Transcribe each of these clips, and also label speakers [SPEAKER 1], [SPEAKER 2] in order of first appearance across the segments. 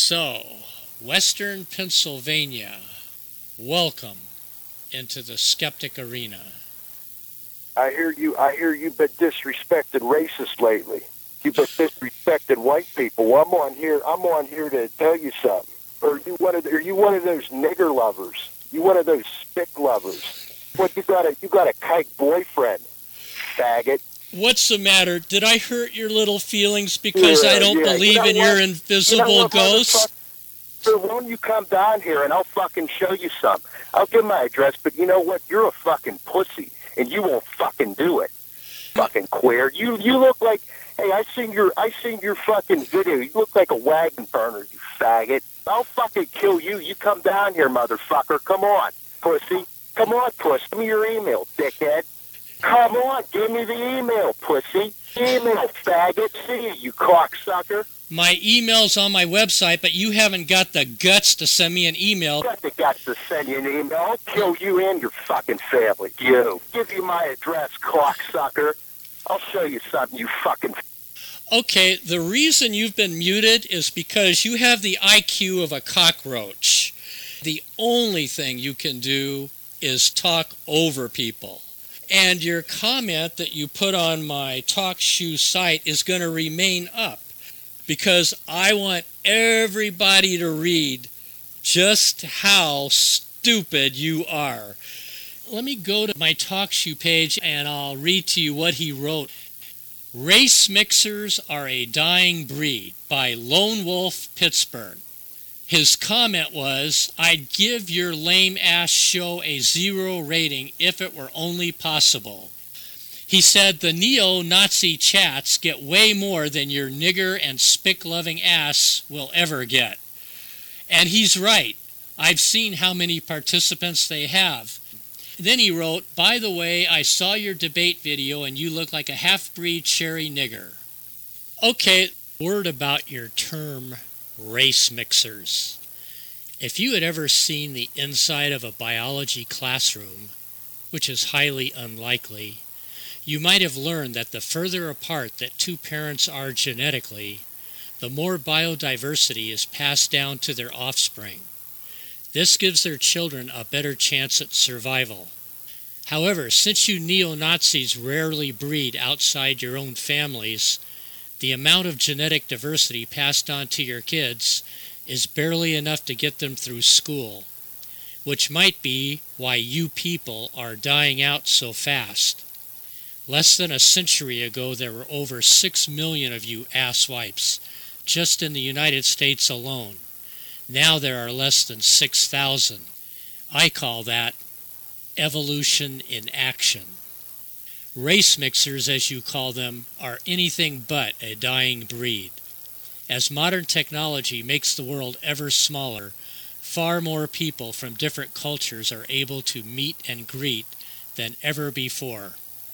[SPEAKER 1] So, Western Pennsylvania, welcome into the skeptic arena.
[SPEAKER 2] I hear you've been disrespected racist lately. You've been disrespected white people. Well, I'm on here to tell you something. Are you one of those nigger lovers? You one of those spick lovers? What, you got a kike boyfriend, faggot.
[SPEAKER 1] What's the matter? Did I hurt your little feelings because I don't believe in your invisible ghost?
[SPEAKER 2] So why don't you come down here and I'll fucking show you some. I'll give my address, but you know what? You're a fucking pussy, and you won't fucking do it. Fucking queer. You look like, hey, I seen your fucking video. You look like a wagon burner, you faggot. I'll fucking kill you. You come down here, motherfucker. Come on, pussy. Come on, puss. Give me your email, dickhead. Come on, give me the email, pussy. Email, faggot. See you cocksucker.
[SPEAKER 1] My email's on my website, but you haven't got the guts to send me an email.
[SPEAKER 2] Got the guts to send you an email. I'll kill you and your fucking family. You. Give you my address, cocksucker. I'll show you something, you fucking...
[SPEAKER 1] Okay, the reason you've been muted is because you have the IQ of a cockroach. The only thing you can do is talk over people. And your comment that you put on my TalkShoe site is going to remain up because I want everybody to read just how stupid you are. Let me go to my TalkShoe page and I'll read to you what he wrote. Race Mixers Are a Dying Breed by Lone Wolf Pittsburgh. His comment was, I'd give your lame-ass show a 0 rating if it were only possible. He said the neo-Nazi chats get way more than your nigger and spick-loving ass will ever get. And he's right. I've seen how many participants they have. Then he wrote, by the way, I saw your debate video and you look like a half-breed cherry nigger. Okay, word about your term race mixers. If you had ever seen the inside of a biology classroom, which is highly unlikely, you might have learned that the further apart that two parents are genetically, the more biodiversity is passed down to their offspring. This gives their children a better chance at survival. However, since you neo-Nazis rarely breed outside your own families, the amount of genetic diversity passed on to your kids is barely enough to get them through school, which might be why you people are dying out so fast. Less than a century ago, there were over 6 million of you asswipes, just in the United States alone. Now there are less than 6,000. I call that evolution in action. Race mixers, as you call them, are anything but a dying breed. As modern technology makes the world ever smaller, far more people from different cultures are able to meet and greet than ever before.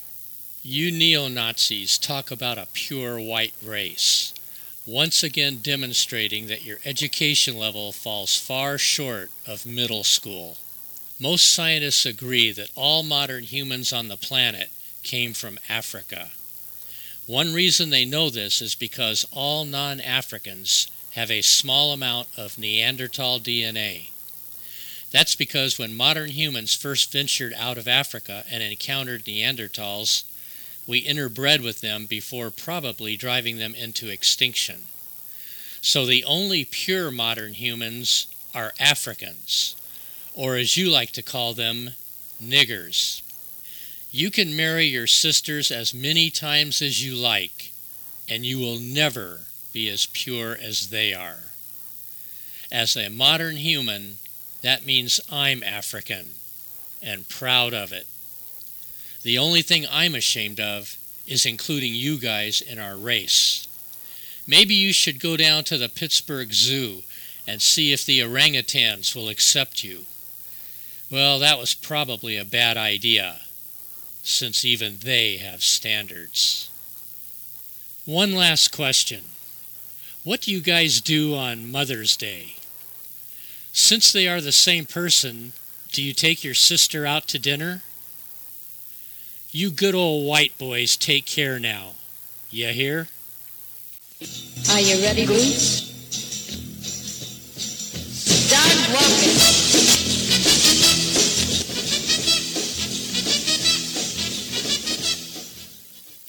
[SPEAKER 1] You neo-Nazis talk about a pure white race, once again demonstrating that your education level falls far short of middle school. Most scientists agree that all modern humans on the planet came from Africa. One reason they know this is because all non-Africans have a small amount of Neanderthal DNA. That's because when modern humans first ventured out of Africa and encountered Neanderthals, we interbred with them before probably driving them into extinction. So the only pure modern humans are Africans, or as you like to call them, niggers. You can marry your sisters as many times as you like, and you will never be as pure as they are. As a modern human, that means I'm African, and proud of it. The only thing I'm ashamed of is including you guys in our race. Maybe you should go down to the Pittsburgh Zoo and see if the orangutans will accept you. Well, that was probably a bad idea, since even they have standards. One last question. What do you guys do on Mother's Day? Since they are the same person, do you take your sister out to dinner? You good old white boys take care now. You hear?
[SPEAKER 3] Are you ready, Bruce? love me.